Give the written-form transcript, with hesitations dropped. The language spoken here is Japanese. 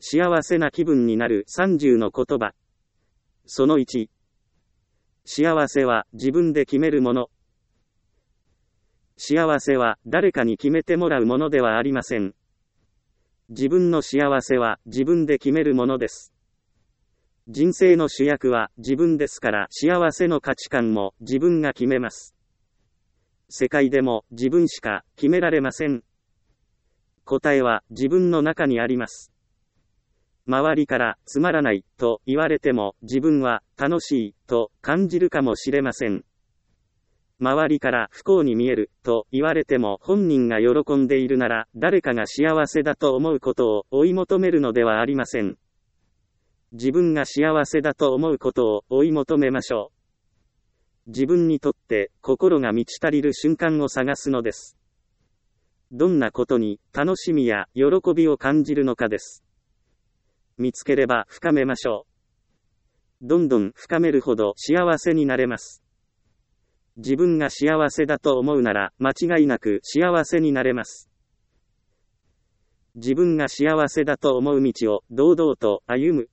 幸せな気分になる30の言葉。その1。幸せは自分で決めるもの。幸せは誰かに決めてもらうものではありません。自分の幸せは自分で決めるものです。人生の主役は自分ですから、幸せの価値観も自分が決めます。世界でも自分しか決められません。答えは自分の中にあります。周りからつまらないと言われても自分は楽しいと感じるかもしれません。周りから不幸に見えると言われても本人が喜んでいるなら誰かが幸せだと思うことを追い求めるのではありません。自分が幸せだと思うことを追い求めましょう。自分にとって心が満ち足りる瞬間を探すのです。どんなことに楽しみや喜びを感じるのかです。見つければ深めましょう。どんどん深めるほど幸せになれます。自分が幸せだと思うなら間違いなく幸せになれます。自分が幸せだと思う道を堂々と歩む。